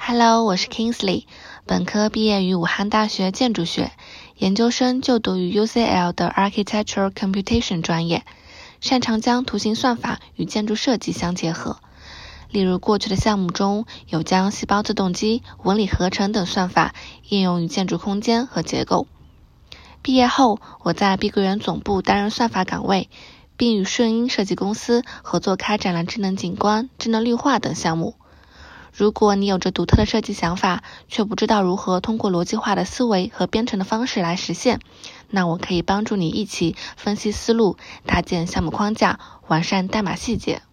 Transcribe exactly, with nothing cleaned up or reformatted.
Hello， 我是 Kingsley， 本科毕业于武汉大学建筑学，研究生就读于 U C L 的 Architectural Computation 专业，擅长将图形算法与建筑设计相结合。例如过去的项目中有将细胞自动机、纹理合成等算法应用于建筑空间和结构。毕业后，我在碧桂园总部担任算法岗位，并与顺英设计公司合作开展了智能景观、智能绿化等项目。如果你有着独特的设计想法，却不知道如何通过逻辑化的思维和编程的方式来实现，那我可以帮助你一起分析思路，搭建项目框架，完善代码细节。